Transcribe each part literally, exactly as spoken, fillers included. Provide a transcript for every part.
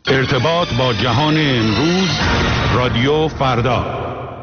ارتباط با جهان امروز، رادیو فردا.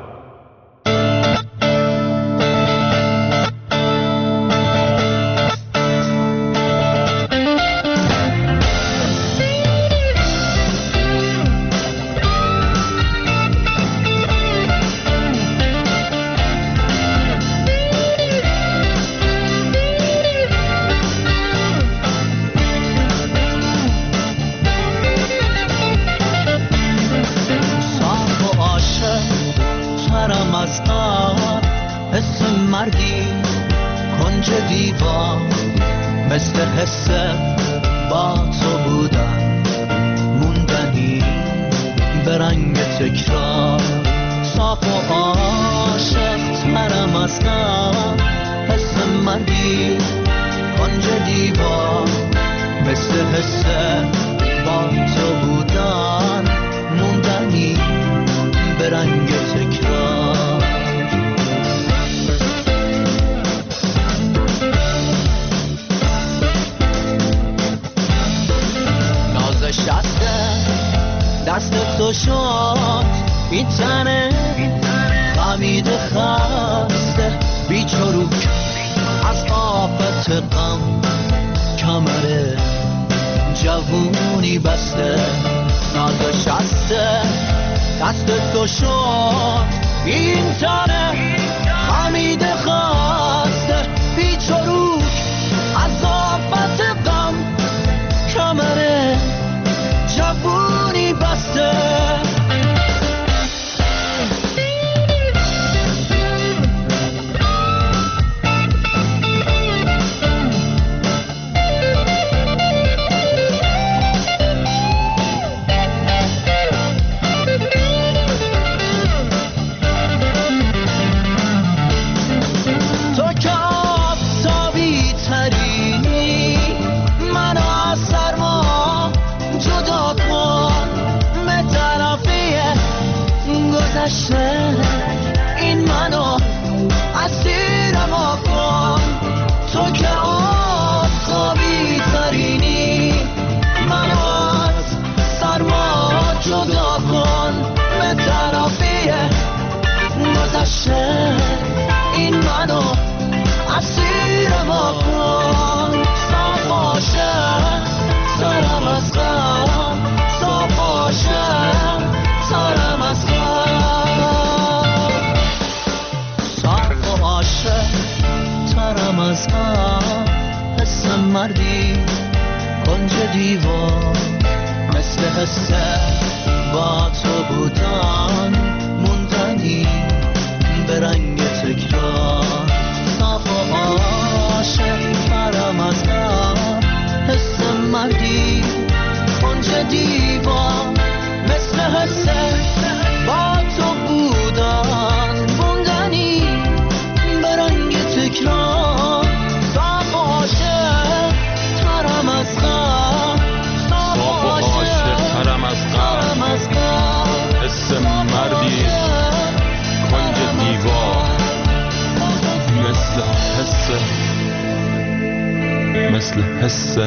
مثل حس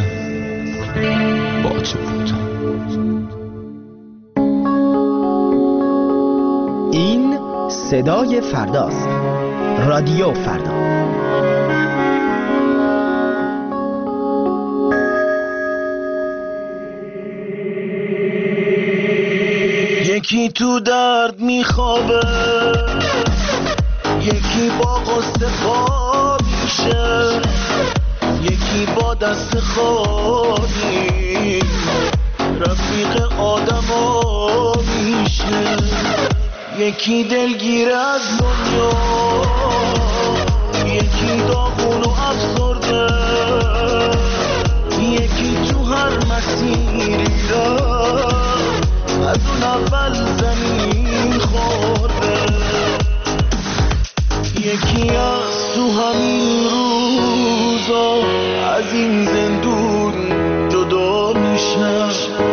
با تو بودن. این صدای فرداست. رادیو فردا. یکی تو درد میخوابه، یکی با قصه خواب میشه، یکی با دست خالی رفیق آدما میشه، یکی دلگیر از دنیا، یکی داغون و افسرده، یکی تو هر مسیری را از اون اول زمین خورده، یکی از تو همین روزا از این زندون جدا میشه،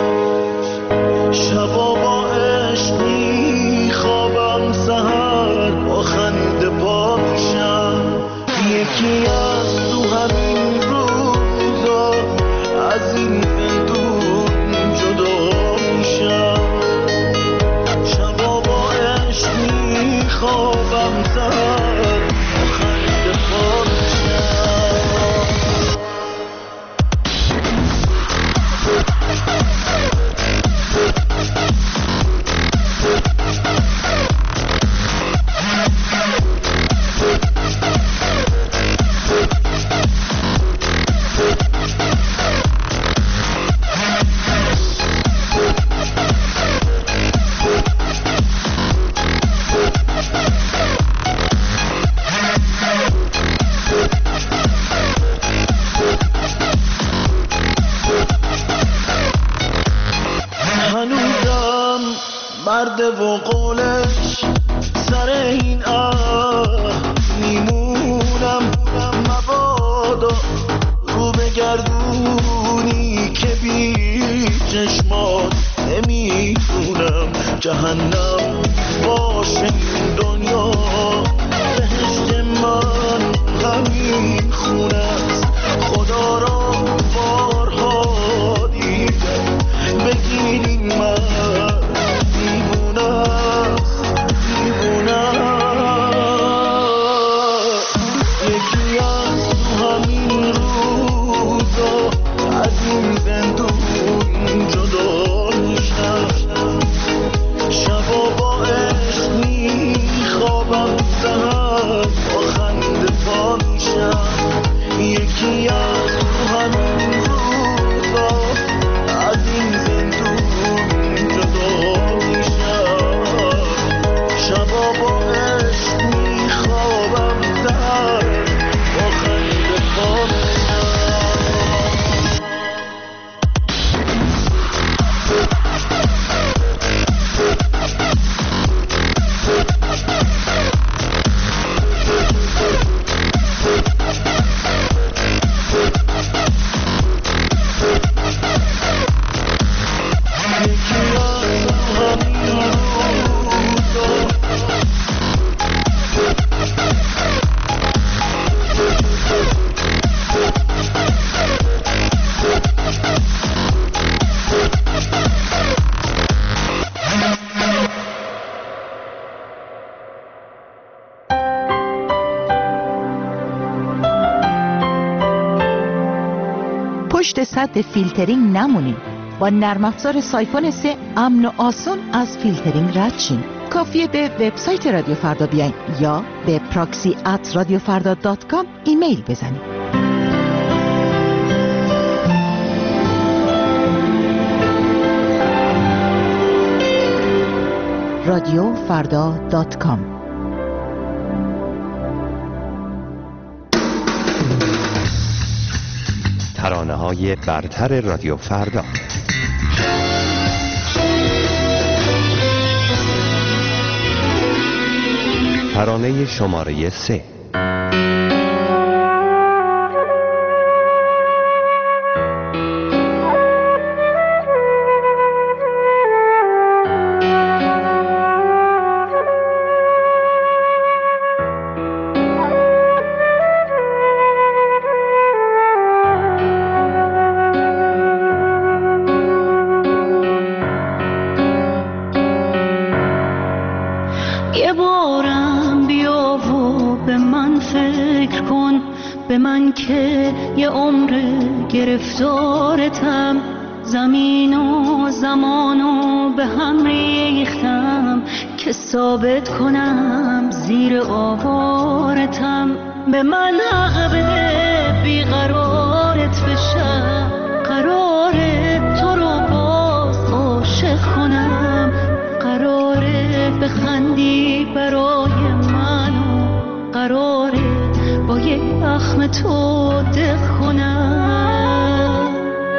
شبا با عشق میخوابم، سحر با خنده پا میشم، یکی از تو همین روزا از این زندون جدا میشه. کرده و قولش سر این عهد میمونم. مبادا رو بگردونی که بی چشمات نمیتونم جهنم باشه این دنیا. بهشت من همین خونه است، خدا را بارها دیدم. بگیرین من دیوونه است، دیوونه است. یکی از تو همین روزا از این زندون جدا میشم. شبا با عشق میخوابم، سهر با خنده پا میشم. یکی از تو همین روزا از این زندون جدا میشم. شبا با عشق میخوابم، سهر با خنده پا میشم. پشت سد فیلترینگ نمونید. با نرم افزار سایفون سه امن و آسون از فیلترینگ رد شین. کافیه به وبسایت رادیو فردا بیاین یا به پراکسی ات رادیو فردا دات کام ایمیل بزنید. رادیو فردا دات کام. ترانه‌های برتر رادیو فردا. ترانه شماره سه. به من که یه عمر گرفتارتم، زمین و زمانو به هم ریختم که ثابت کنم زیر آوارتم. به من حق بده بیقرارت بشم، قراره تو رو باز عاشق کنم، قراره بخندی برای منو، قراره با یک اخم تو دق کنم.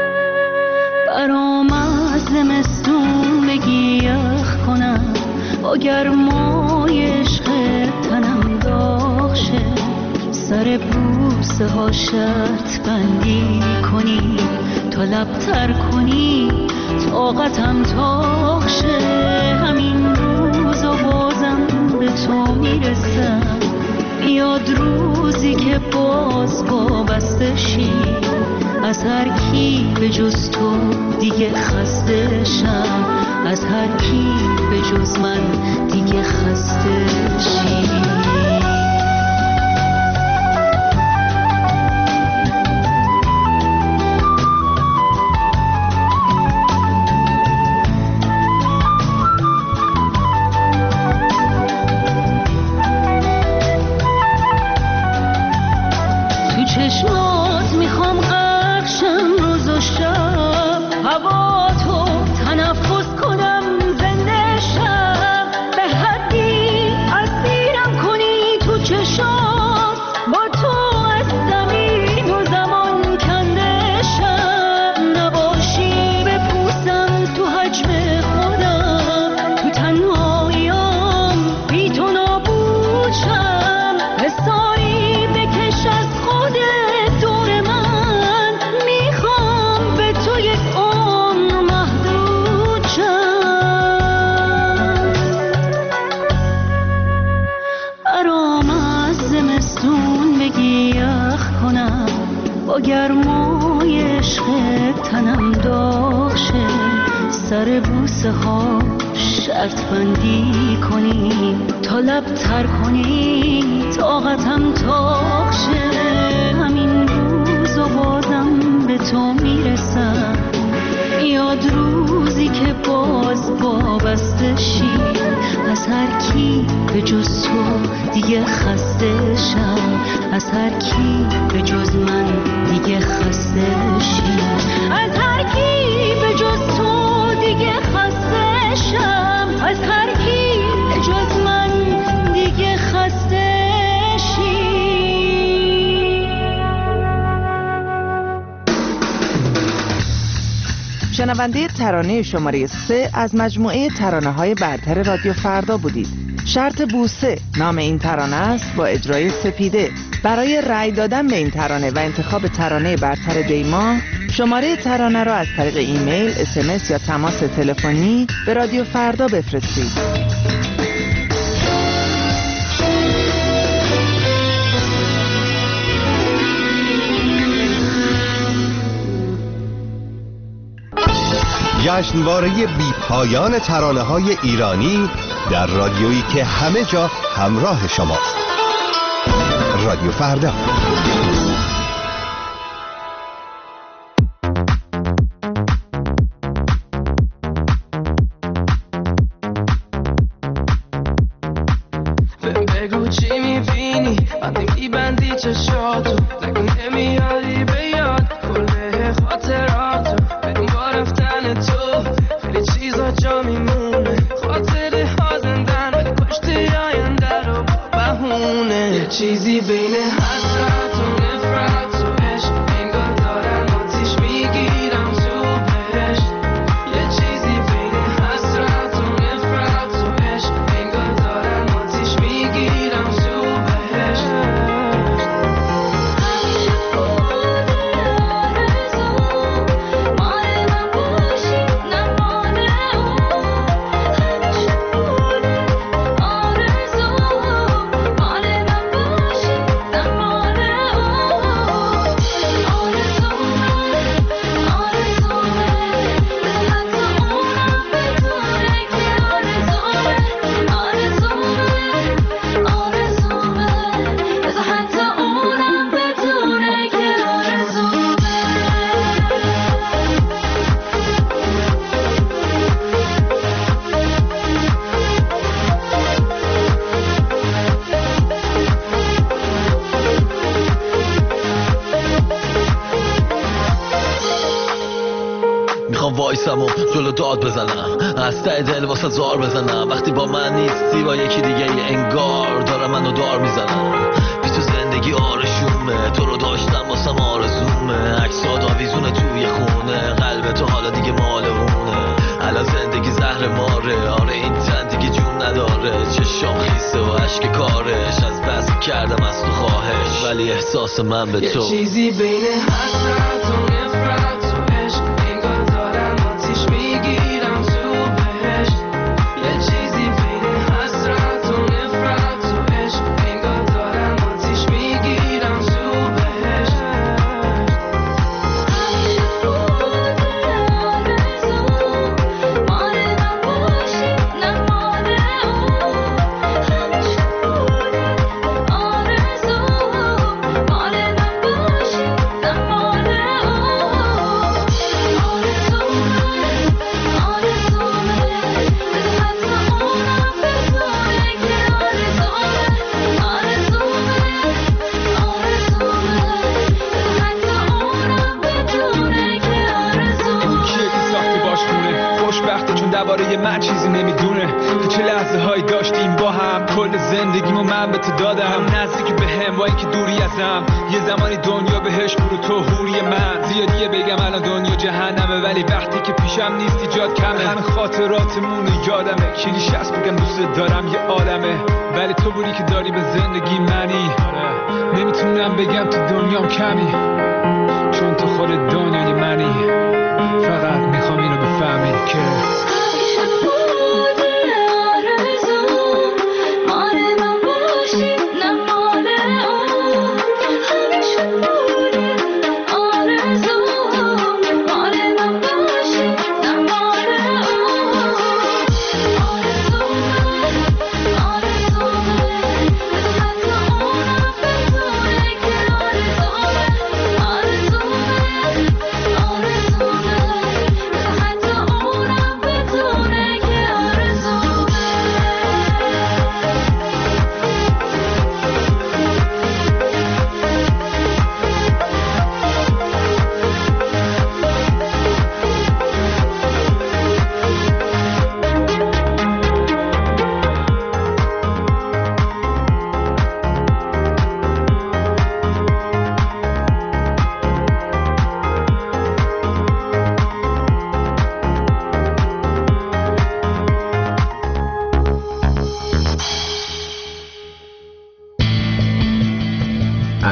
برام از زمستون بگی یخ کنم، با گرمای عشق تنم داغ شه، سر بوسه ها شرط بندی کنی تا لبتر کنی طاقتم تاق شه. همین روز و بازم به تو میرسم، یاد روزی که باز وابسته شی، از هر کی به جز تو دیگه خسته شم، از هر کی به جز من دیگه خسته شی. چشمات میخوام غرق شم روز و شب، هوا تو تنفس کنم زنده شم، به حدی اسیرم کنی سر بوسه ها شرط بندی کنی، تا لب تر کنی طاقتم تاق شه. همین روز و بازم به تو میرسم، یاد روزی که باز وابسته شی از هر کی به جز تو دیگه خسته شم، از هر کی به جز من دیگه خسته شی، از هر کی به جز تو دیگه خسته شم، از هر کی به جز من دیگه خسته شی. شنونده ترانه شماره سه از مجموعه ترانه های برتر رادیو فردا بودید. شرط بوسه نام این ترانه است با اجرای سپیده. برای رأی دادن به این ترانه و انتخاب ترانه برتر دیما، شماره ترانه را از طریق ایمیل، اس ام اس یا تماس تلفنی به رادیو فردا بفرستید. جشنواره بی پایان ترانه‌های ایرانی در رادیویی که همه جا همراه شماست. رادیو فردا. بگو چی میبینی وقتی میبندی چشاتو، نگو نمیادی به یاد کله خاطراتو. بدون با رفتن تو خیلی چیزا جا میمونه، خاطره ها زندن ولی پشت آینده رو با بهونه. یه چیزی بین حسرت و نفرت و عشق، انگار دارم آتیش میگیرم تو بهشت. یه چیزی بین حسرت و نفرت و عشق، انگار دارم آتیش میگیرم تو بهشت. وایسم و جلو داد بزنم، از ته دل واسه زار بزنم. وقتی با من نیستی با یکی دیگه ای انگار دارم منو دار میزنم. بی تو زندگی آرشومه، تو رو داشتم واسم آرزومه. عکسات آویزونه توی خونه، قلب تو حالا دیگه مال اونه. الان زندگی زهر ماره، آره این تن دیگه جون نداره. چشام خیسه و عشق کارش، از بس کردم از تو خواهش، ولی احساس من به تو. یه چیزی بین حسرت و نفرت و عشق، انگار دارم آتیش میگیرم تو بهشت. یه چیزی بین حسرت و نفرت و عشق، انگار دارم آتیش میگیرم تو بهشت. درباره من چیزی نمیدونه که چه لحظه هایی داشتیم با هم. کل زندگیمو من به تو دادم، نزدیک به هم با اینکه دوری ازم. یه زمانی دنیا بهش برو تو حوری من. زیادیه بگم الان دنیا جهنمه، ولی وقتی که پیشم نیستی جات کمه. همه خاطراتمون یادمه، کلیش هست بگم دوست دارم یه عالمه، ولی تو بودی که داری به زندگی منی. نمیتونم بگم تو دنیام کمی، چون تو خود دنیای منی. فقط میخوام اینو بفهمی که آرزو مال من باشی، نه مال اون.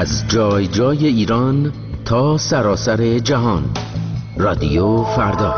از جای جای ایران تا سراسر جهان. رادیو فردا.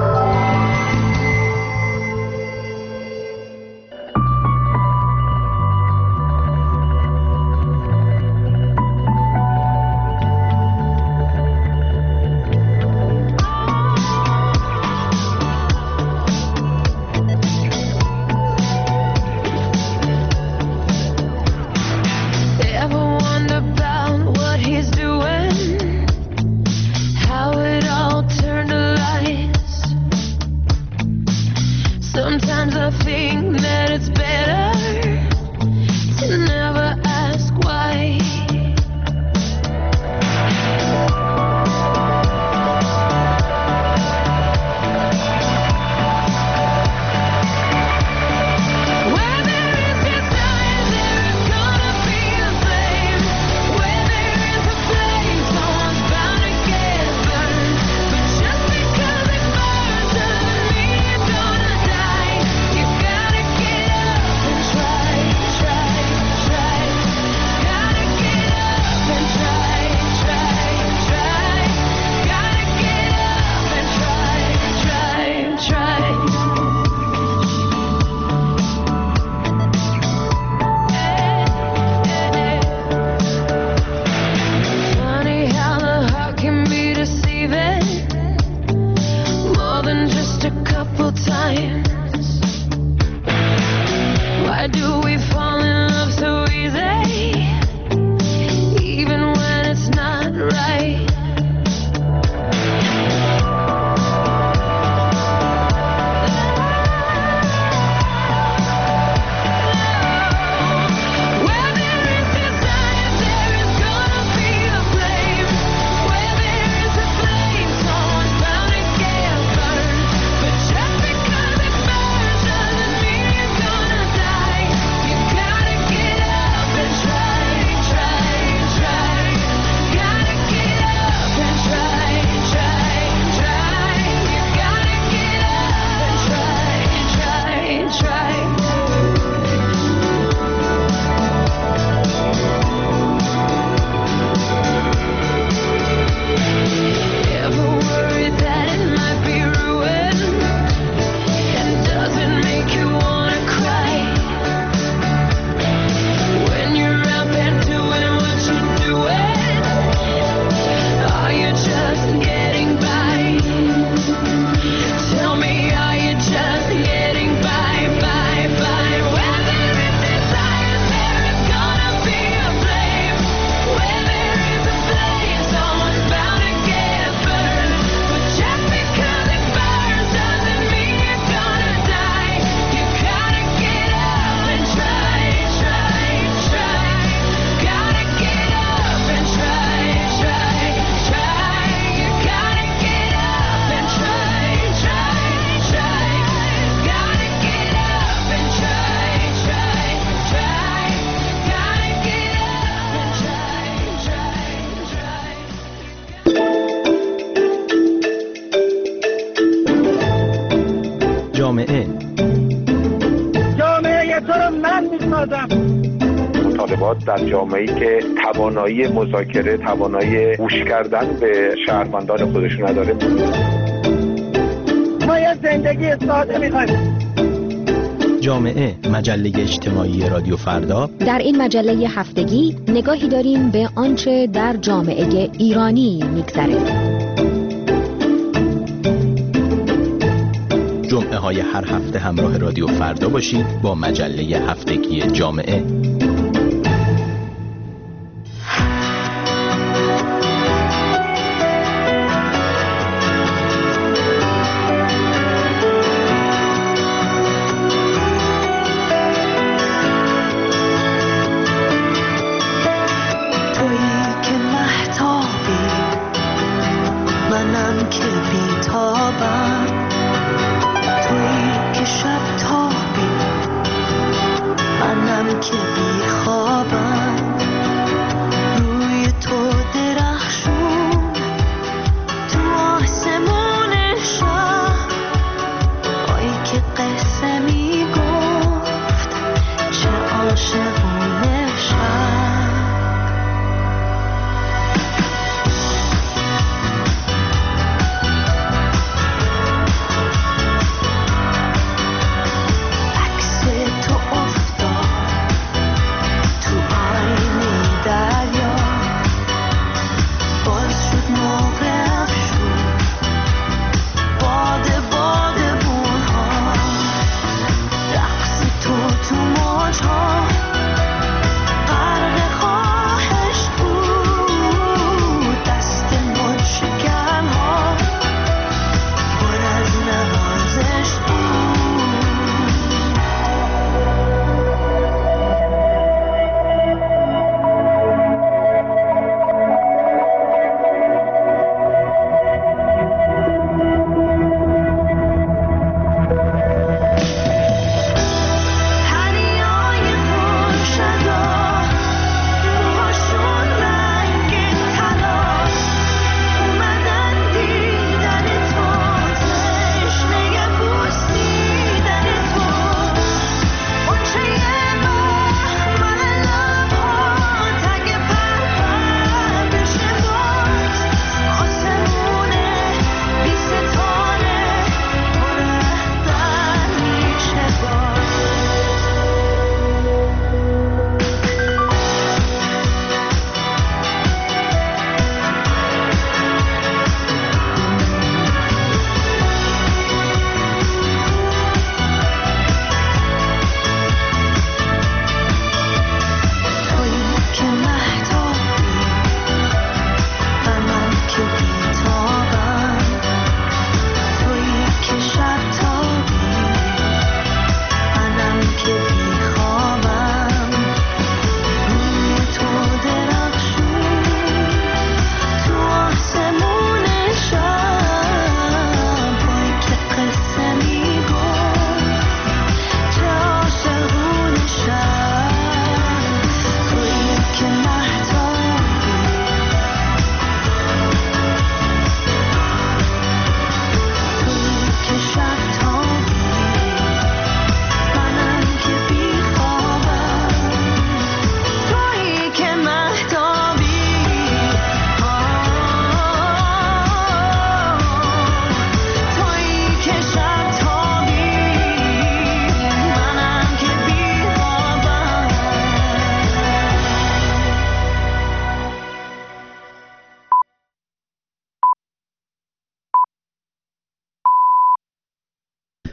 جامعه جامعه تو رو من میسازم. مطالبات در جامعه‌ای که توانایی مذاکره، توانایی گوش کردن به شهروندان خودشون نداره. ما یه زندگی ساده می‌خوایم. جامعه، مجله اجتماعی رادیو فردا. در این مجله هفتگی نگاهی داریم به آنچه در جامعه ایرانی می‌گذره. جمعه های هر هفته همراه رادیو فردا باشید با مجله هفتگی جامعه. که بی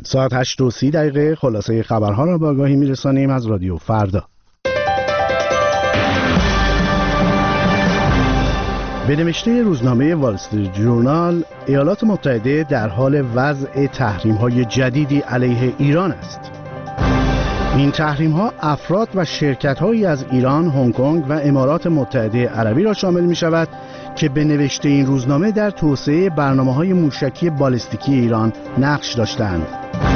ساعت هشت و سی دقیقه خلاصه خبرها را به آگاهی میرسانیم از رادیو فردا. به نوشته روزنامه وال استریت جورنال، ایالات متحده در حال وضع تحریم‌های جدیدی علیه ایران است. این تحریم‌ها افراد و شرکت‌هایی از ایران، هنگ کنگ و امارات متحده عربی را شامل می‌شود که به نوشته این روزنامه در توسعه برنامه‌های موشکی بالستیکی ایران نقش داشتند.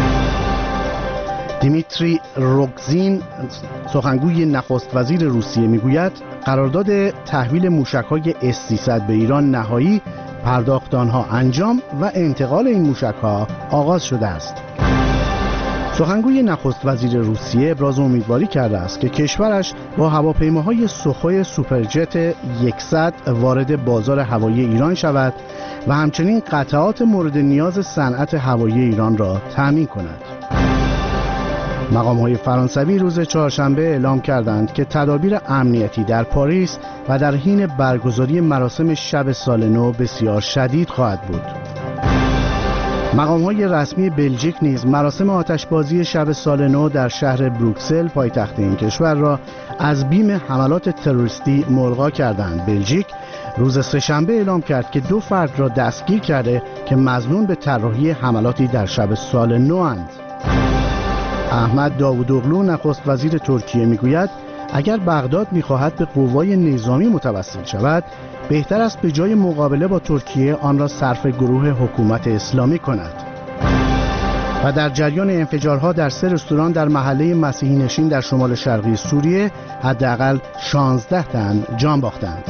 دیمیتری روگزین، سخنگوی نخست وزیر روسیه، میگوید قرارداد تحویل موشک‌های اس سیصد به ایران نهایی، پرداخت آنها انجام و انتقال این موشک‌ها آغاز شده است. سخنگوی نخست وزیر روسیه ابراز امیدواری کرده است که کشورش با هواپیماهای سوخوی سوپرجت صد وارد بازار هوایی ایران شود و همچنین قطعات مورد نیاز صنعت هوایی ایران را تأمین کند. مقام‌های فرانسوی روز چهارشنبه اعلام کردند که تدابیر امنیتی در پاریس و در حین برگزاری مراسم شب سال نو بسیار شدید خواهد بود. مقام‌های رسمی بلژیک نیز مراسم آتشبازی شب سال نو در شهر بروکسل پایتخت این کشور را از بیم حملات تروریستی ملغا کردند. بلژیک روز سه‌شنبه اعلام کرد که دو فرد را دستگیر کرده که مظنون به طراحی حملاتی در شب سال نو اند. احمد داوودوغلو نخست وزیر ترکیه میگوید اگر بغداد میخواهد به قوای نظامی متوسل شود، بهتر است به جای مقابله با ترکیه آن را صرف گروه حکومت اسلامی کند. و در جریان انفجارها در سه رستوران در محله مسیحی نشین در شمال شرقی سوریه حداقل شانزده تن جان باختند.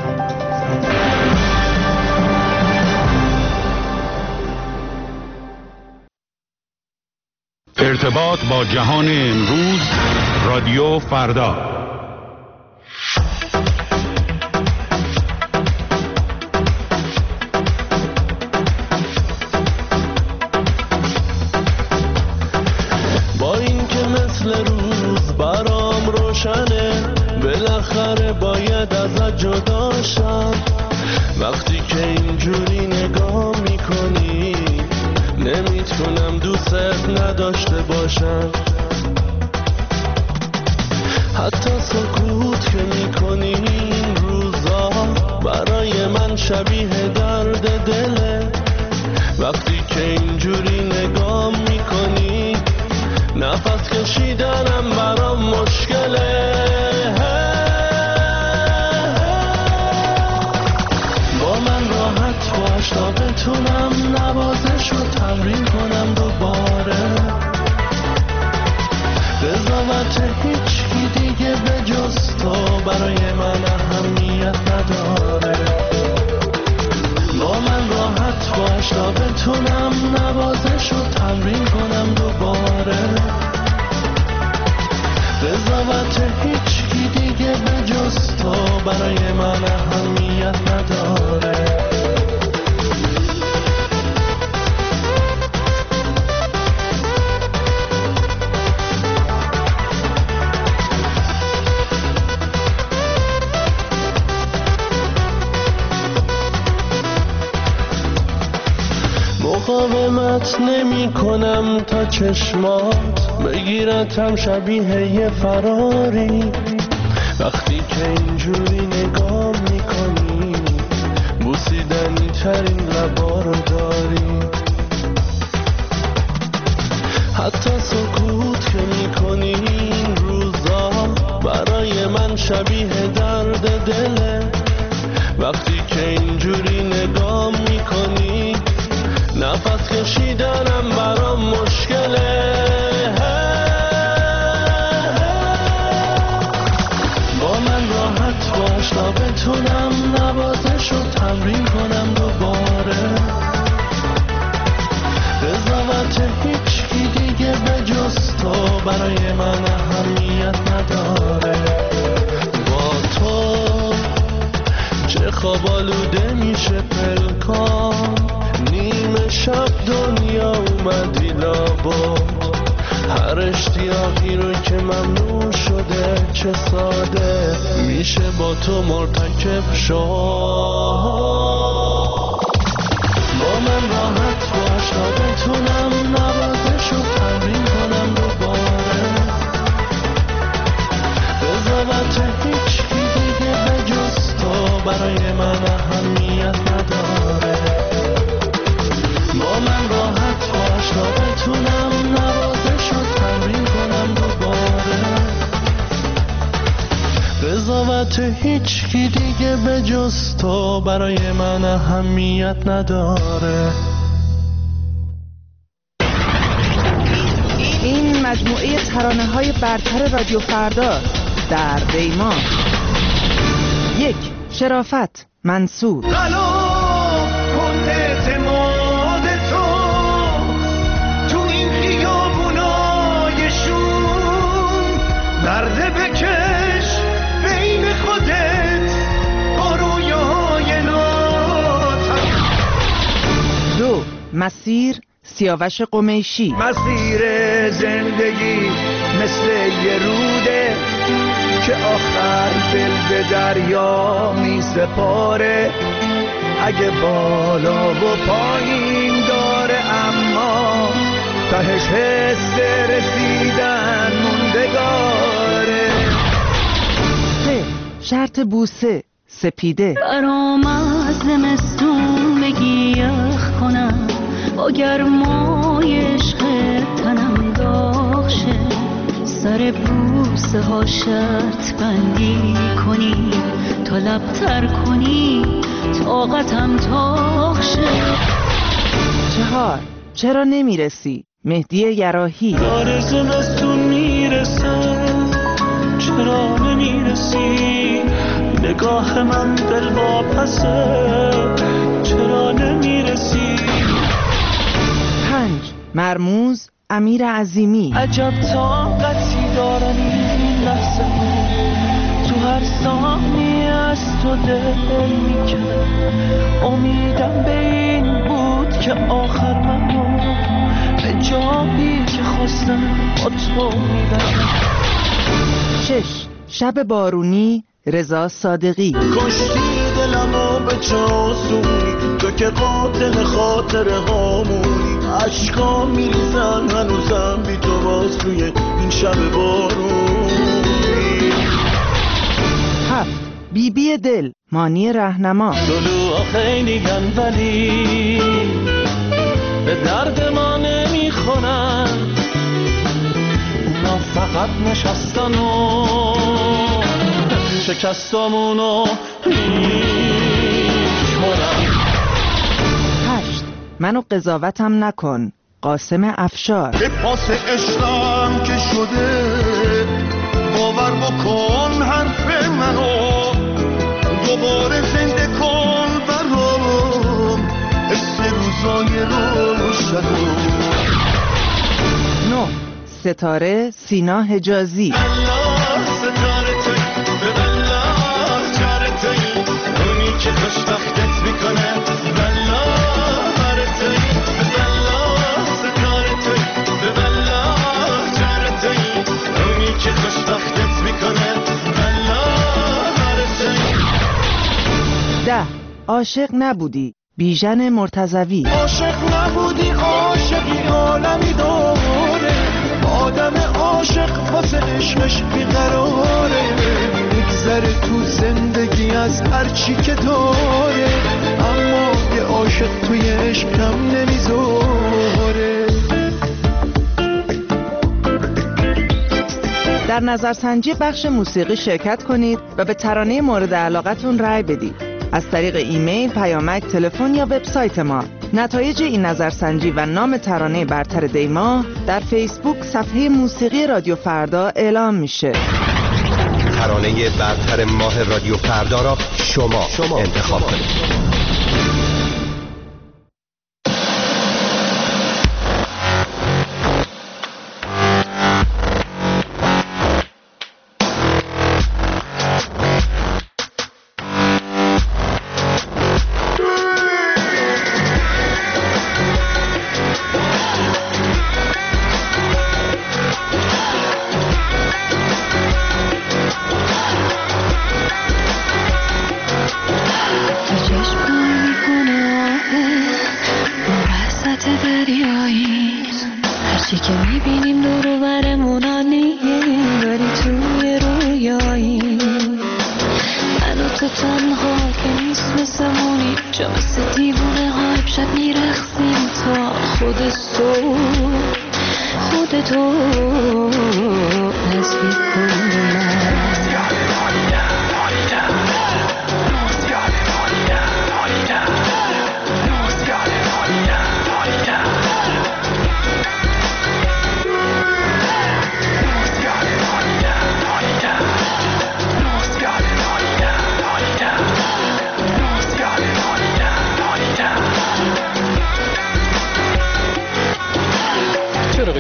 ارتباط با جهان امروز، رادیو فردا. با این که مثل روز برام روشنه، بالاخره باید ازت جدا شم. وقتی که اینجوری نگاه میکنی نمیتونم دوست نداشته باشم. حتی سکوت که میکنی این روزا برای من شبیه درد دله. وقتی که اینجوری نگاه میکنی نفس کشیدنم برام مشکله. با من راحت باش تا بتونم نوازش رو تمرین کنم دوباره. قضاوت هیچ کی دیگه به جز تو برای من اهمیت نداره. با من راحت باش تا بتونم نوازش رو تمرین کنم دوباره. قضاوت هیچ کی دیگه به جز تو برای من اهمیت نداره. مقاومت نمی کنم تا چشمات بگیرتم شبیه یه فراری. وقتی که اینجوری نگاه می کنی بوسیدنی ترین لبا رو داری. حتی سکوت که می کنی این روزا برای من شبیه درد دله. وقتی که اینجوری نگاه می کنی نفس کشیدنم برام مشکله. با من راحت باش تا بتونم نوازش رو تمرین کنم دوباره. قضاوت هیچ کی دیگه به جز تو برای من اهمیت نداره. با تو چه خواب آلوده میشه پلکان، نیمه شب دنیا اومدی لابد. هر اشتیاقی رو که ممنوع شده چه ساده میشه با تو مرتکب شد. با من راحت باش تا بتونم نوازش رو البته هیچکی دیگه به جز تو برای من اهمیت نداره. این مجموعه ترانه‌های برتر رادیو فردا در دیما. یک، شرافت، منصور. قلم کن اعتماد تو تو این خیابونای شوم، نرده بکش بین خودت با رویاهای ناتر. دو، مسیر، سیاوش قمیشی. مسیر زندگی مثل یه روده که آخر دل به دریا می سپاره. اگه بالا و پایین داره اما تهش حس رسیدن موندگاره. سه، شرط بوسه، سپیده. برام از زمستون بگی یخ کنم، با گرمای عشق تنم داغ شه، سر بوسه ها شرط بندی کنی تا لبتر کنی طاقتم تاق شه. چهار، چرا نمیرسی، مهدی یراحی. داره زمستون میرسه چرا نمیرسی، نگاه من دل واپسه چرا نمیرسی. پنج، مرموز، امیر عظیمی. عجب طاقتی دارم این لحظه تو هر ثانیه از تو دل میکنه. امیدم به این بود که آخر منو به جایی که خواستم با تو میبرم. شش، شب بارونی، رضا صادقی. کشتی دلمو به چاسونی، تو که قاتل خاطر هامونی. عشقا میریزن هنوزم بی تو باز توی این شب بارونی. هفت، بی بی دل، مانی رهنما. دلوها خیلی گن ولی به درد ما نمیخورن، اونا فقط نشستن و شکستامونو میشمارن. هشت، منو قضاوتم نکن، قاسم افشار. به پاس عشقم که شده باور بکن حرف منو، دوباره زنده کن برام حس روزای روشنو. نه، ستاره، سینا حجازی. ستاره توی به بلا جاره توی اونی که خوشبختت میکنه. بلا باره توی به بلا ستاره توی به بلا جاره توی اونی که خوشبختت میکنه. بلا باره توی. ده، عاشق نبودی، بیژن مرتضوی. عاشق نبودی عاشقی عالمی داره، آدم عاشق واسه عشقش بیقراره. میگذره تو زندگی از هرچی که داره، اما یه عاشق توی عشقم نمیذاره. در نظرسنجی بخش موسیقی شرکت کنید و به ترانه مورد علاقتون رأی بدید. از طریق ایمیل، پیامک، تلفن یا وبسایت ما. نتایج این نظرسنجی و نام ترانه برتر دیما در فیسبوک صفحه موسیقی رادیو فردا اعلام میشه. ترانه برتر ماه رادیو فردا را شما, شما انتخاب کنید.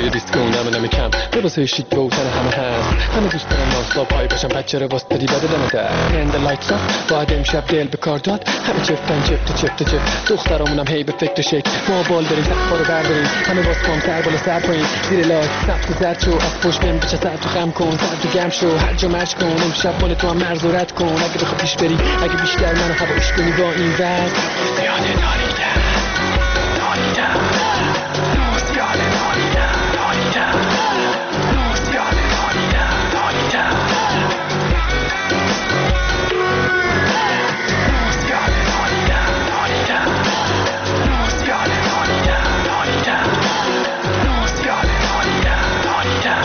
توی دیسکو نم نمی کم لباسای شیک و تن همه هست همه دوست دارن ناسلا پای باشن بچه رو واسه دی بده دمه در هند لایتس آف باید امشب دل به کار داد همه چفتن چفت چفت چفت دخترامونم هی به فکر شک ما بال بریم تخفا رو برداریم همه باز کام سر بالا سر پایین زیر لایت سبت زد شو از پشت بهم بچه سر تو خم کن سر تو گم شو هر جا مرج کن امشب مال تو هم مرز و رد کن اگه بخواه پیش بری اگه بیشتر منو هواش کنی با این وز زیاده نالیدم نالیدم زیاده نالیدم نالیدم زیاده نالیدم نالیدم زیاده نالیدم نالیدم زیاده نالیدم نالیدم زیاده نالیدم نالیدم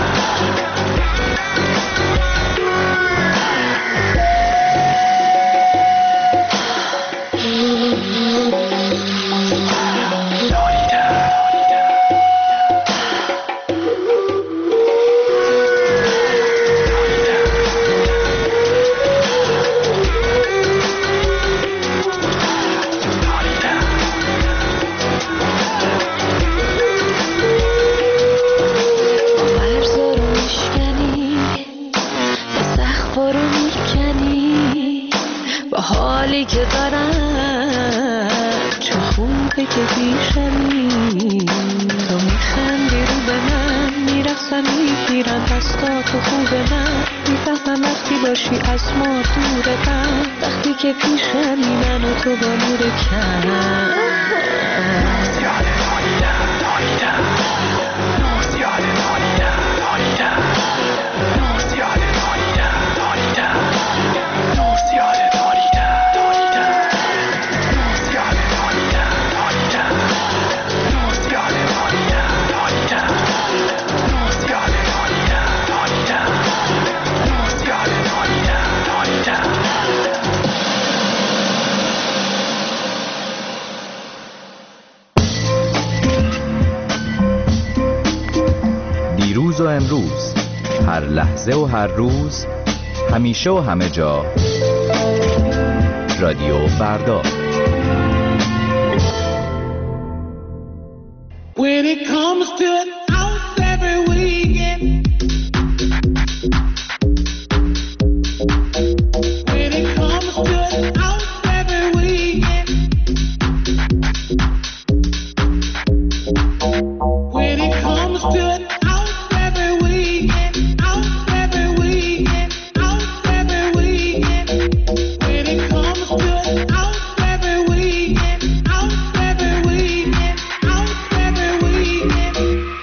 حالی که دارم چه خوبه که پیشمی تو میخندی رو به من میرخصم میگیرم دستاتو خوبه من میفهمم وقتی باشی از ما دورتم وقتی که پیشمی من و تو با نور کم زیاده نالیدم نالیدم زیاده نالیدم نالیدم زیاده نالیدم نالیدم زیاده دیروز و امروز، هر لحظه و هر روز، همیشه و همه جا، رادیو فردا. When it comes to it, out every weekend. When it comes to it, out every weekend. When it comes to it, out every weekend, out every weekend, out every weekend. When it comes to it, out every weekend, out every weekend, out every weekend.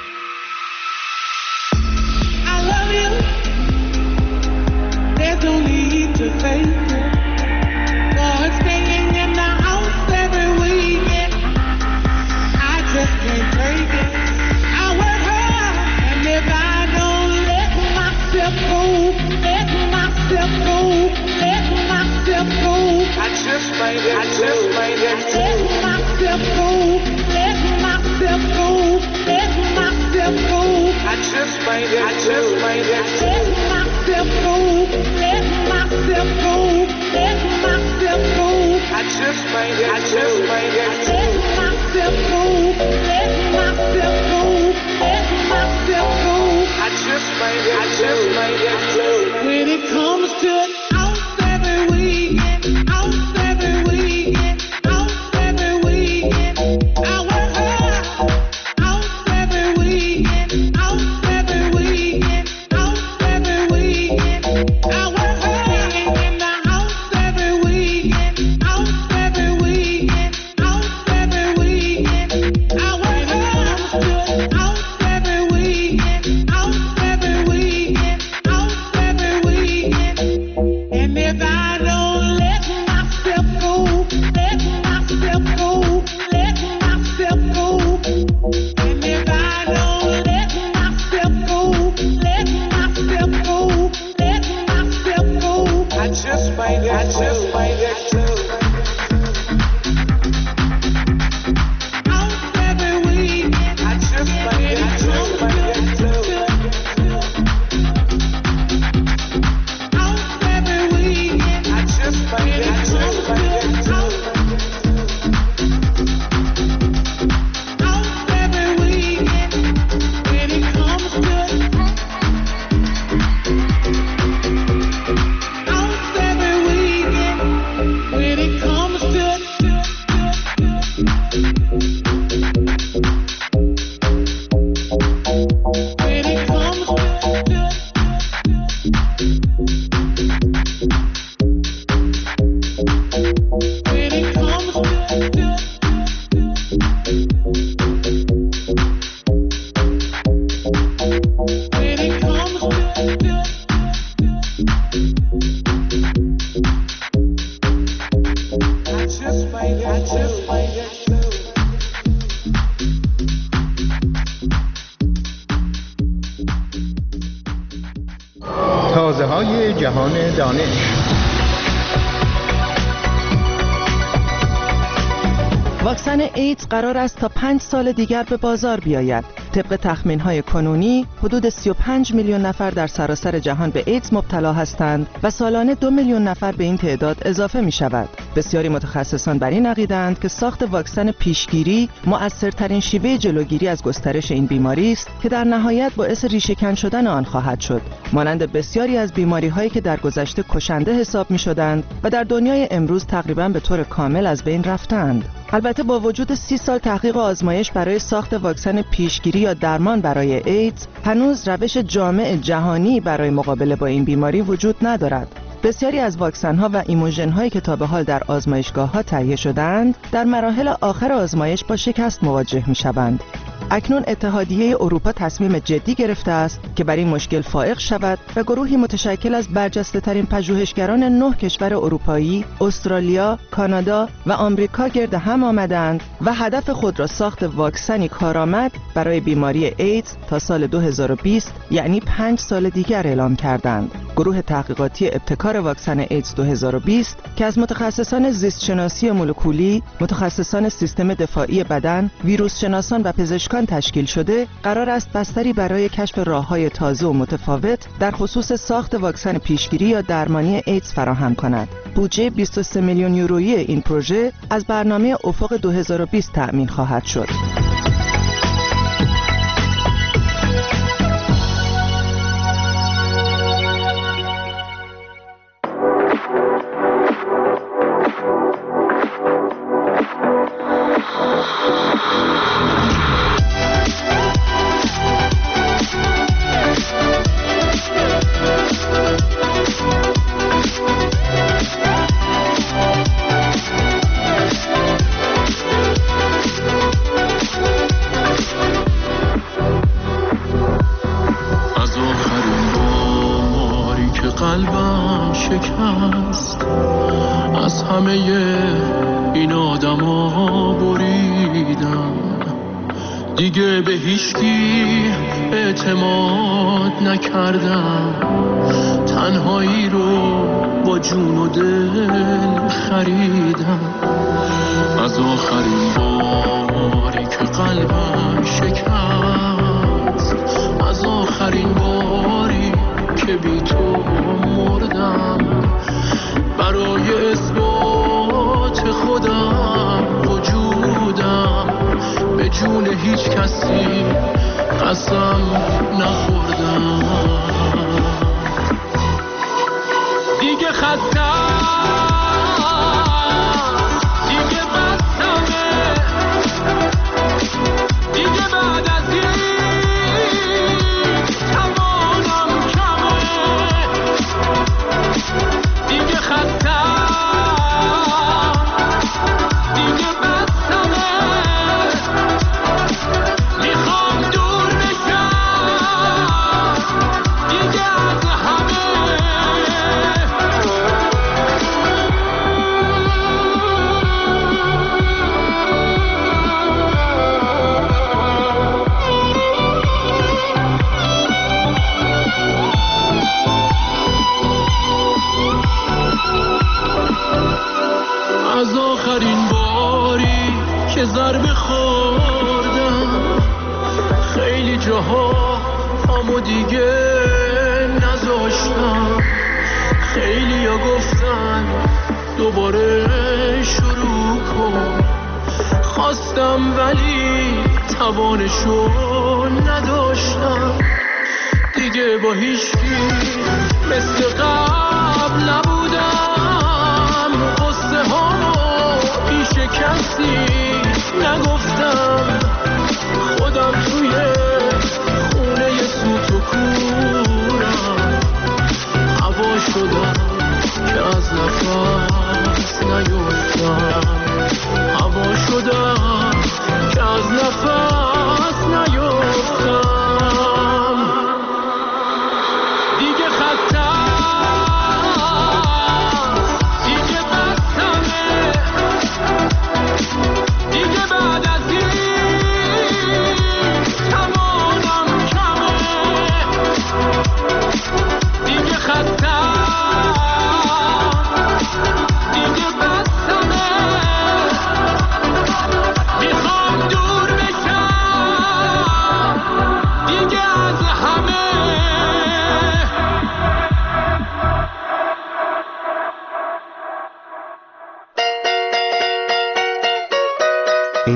I love you. There's no need to fake it. Lord, staying in the house every weekend. I just can't take it. I work hard, and if I don't let myself go, let myself go, let myself go, I just might, I just might let myself go, let myself go, let myself go, I just might, I just might let myself go, let myself go, let myself go, I just might, I just might let myself go, let myself go, let myself go, I just might, I just might let when it comes to it, out every weekend, out every weekend, out every weekend, I work hard, out every weekend, out every weekend, out every weekend, I work hard in the house every weekend, out every weekend, out every weekend, I work hard to it, out لحظه های جهان دانش. واکسن ایدز قرار است تا پنج سال دیگر به بازار بیاید. طبق تخمین‌های کنونی حدود سی و پنج میلیون نفر در سراسر جهان به ایدز مبتلا هستند و سالانه دو میلیون نفر به این تعداد اضافه می شود. بسیاری متخصصان بر این عقیده‌اند که ساخت واکسن پیشگیری مؤثرترین شیوه جلوگیری از گسترش این بیماری است که در نهایت باعث ریشه‌کن شدن آن خواهد شد. مانند بسیاری از بیماری‌هایی که در گذشته کشنده حساب می‌شدند و در دنیای امروز تقریباً به طور کامل از بین رفتند. البته با وجود سی سال تحقیق و آزمایش برای ساخت واکسن پیشگیری یا درمان برای ایدز، هنوز روش جامع جهانی برای مقابله با این بیماری وجود ندارد. بسیاری از واکسن‌ها و ایموژن‌هایی که تا به حال در آزمایشگاه‌ها تهیه شده‌اند، در مراحل آخر آزمایش با شکست مواجه می‌شوند. اکنون اتحادیه اروپا تصمیم جدی گرفته است که بر این مشکل فائق شود و گروهی متشکل از برجسته‌ترین پژوهشگران نه کشور اروپایی، استرالیا، کانادا و آمریکا گرد هم آمدند و هدف خود را ساخت واکسنی کارآمد برای بیماری ایدز تا سال دو هزار و بیست، یعنی پنج سال دیگر اعلام کردند. گروه تحقیقاتی ابتکار واکسن ایدز دو هزار و بیست که از متخصصان زیستشناسی مولکولی، متخصصان سیستم دفاعی بدن، ویروس شناسان و پزشکان تشکیل شده، قرار است بستری برای کشف راه‌های تازه و متفاوت در خصوص ساخت واکسن پیشگیری یا درمانی ایدز فراهم کند. بودجه بیست و سه میلیون یورویی این پروژه از برنامه افق دو هزار و بیست تأمین خواهد شد. قلبم شکست، از همه این آدما بریدم، دیگه به هیچکی اعتماد نکردم، تنهایی رو با جون و دل خریدم. از آخرین باری که قلبم شکست، از آخرین باری که بی تو مردم، برای اثبات خودم وجودم به جون هیچ کسی قسم نخوردم. دیگه خستم، دیگه بستمه، دیگه بعد از این توانم کمه، دیگه خستم، دیگه بستمه، میخوام دور بشم دیگه از همه. از آخرین باری که ضربه خوردم، خیلی جاها پامو دیگه نذاشتم، خیلی ها گفتن دوباره شروع کن، خواستم ولی توانشو نداشتم، دیگه با هیچکی مثل قبل نبودم، قصه ها پیش کسی نگفتم، خودم توی خونه سوت و کورم هوا شدم که از نفس نیفتم، هوا شدم که از نفس نیفتم. دیگه خستم،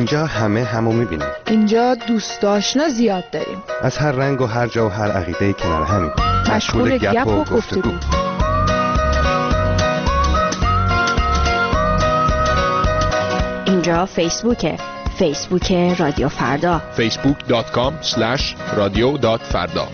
اینجا همه همو میبینیم. اینجا دوست آشنا زیاد داریم. از هر رنگ و هر جا و هر عقیده کنار همیم. مشغول گپ و گفتگو. اینجا فیسبوکه. فیسبوک رادیو فردا. فیسبوک دات کام اسلش رادیو دات فردا.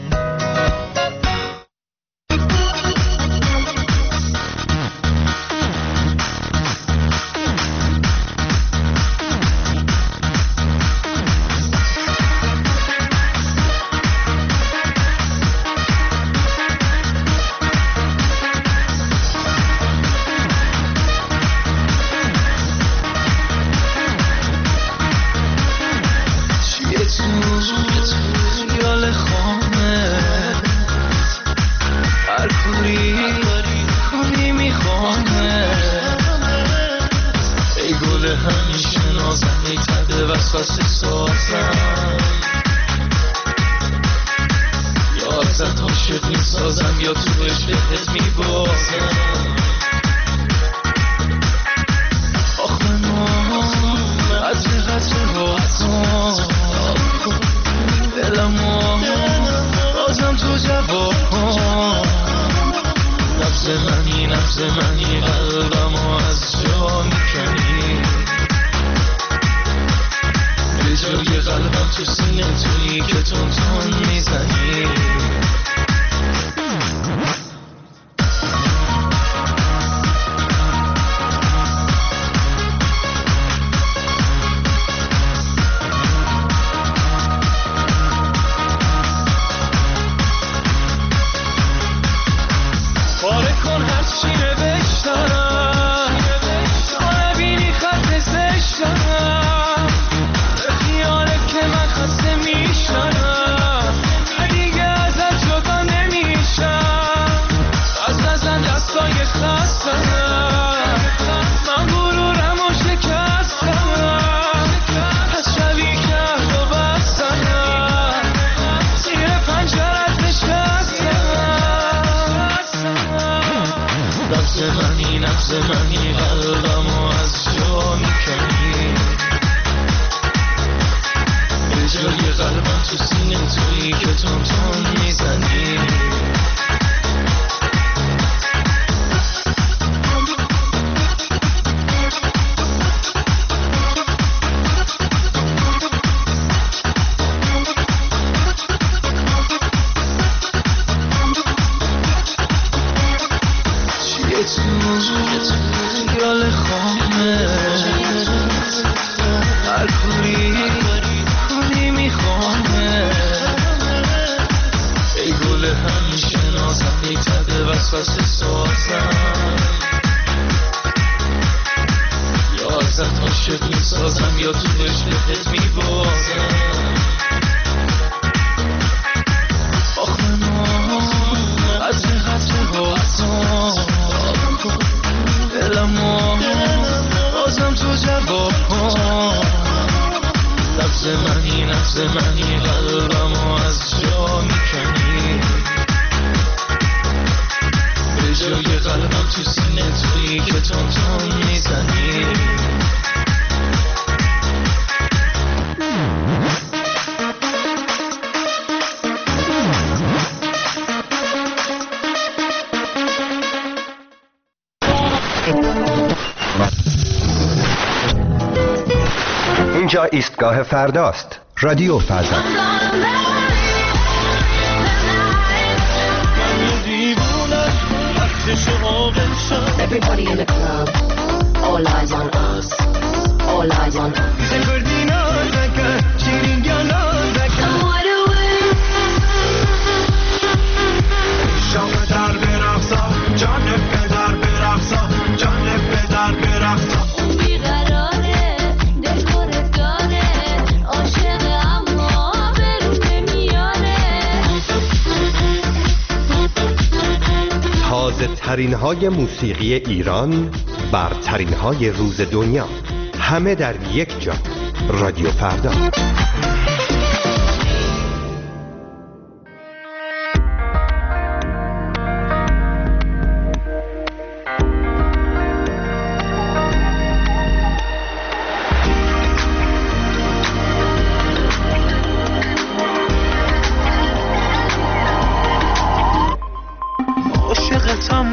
اینجا ایستگاه فرداست. رادیو فردا. Everybody in the club, all eyes on us, all eyes on us. تازه ترین های موسیقی ایران، برترین های روز دنیا، همه در یک جا. رادیو فردا.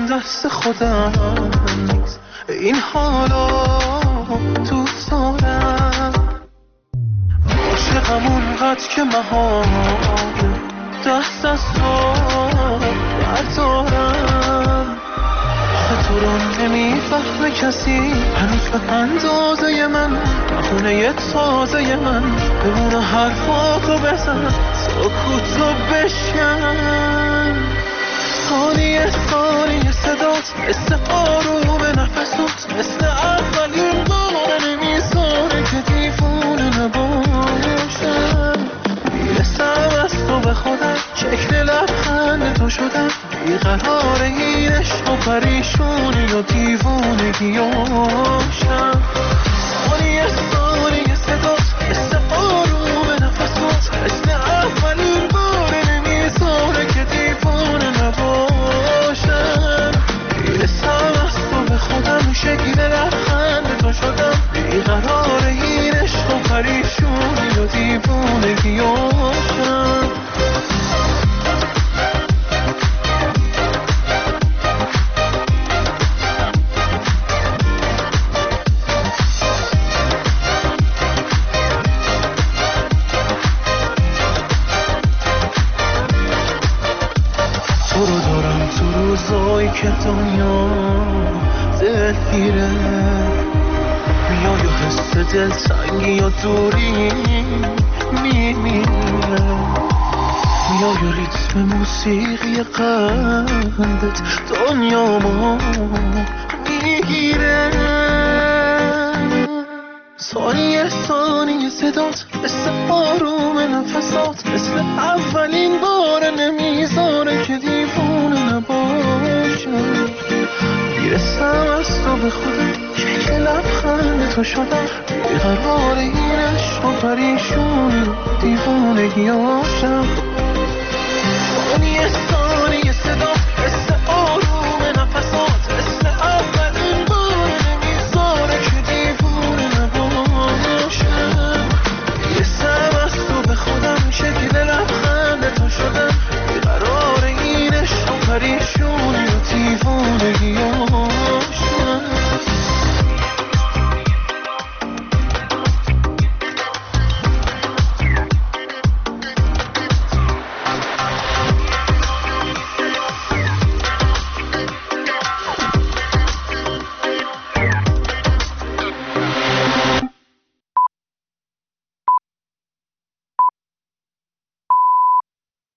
دست خودم نیست، این حالا دوست دارم. عاشقم اونقدر که محال دست از تو بردارم. آخه تو رو نمیفهمه کسی هنوز به اندازه من، بخونه تازه من بمونه حرفاتو بزن، سکوتو بشکن. ثانیه ثانیه صدات مثل آروم نفسات، مثل اولین بار نمیذاره که دیوونه نباشم. میرسم از تو به خودم، شکل لبخند تو شدم، بیقرار این عشق و پریشونی و دیوونگیاشم. ثانیه ثانیه صدات مثل آروم نفسات، مثل اولین بار نمیذاره که دیوونه نباشم. میرسم از تو به خودم، شکل لبخند تو شدم، بیقرار این عشق و پریشونی و دیوونگیاشم. که دنیا دلگیره میای و حس دلتنگی و دوری میمیره، میای و ریتم موسیقی قلبت دنیا ما میگیره. ثانیه ثانیه صدات مثل آروم نفسات، مثل اولین بار نمیذاره که دیوونه نباشم. میرسم از تو به خودم، شکل لبخند تو شدم، بیقرار این عشق و پریشون دیوونگیاشم. ثانیه ثانیه صدات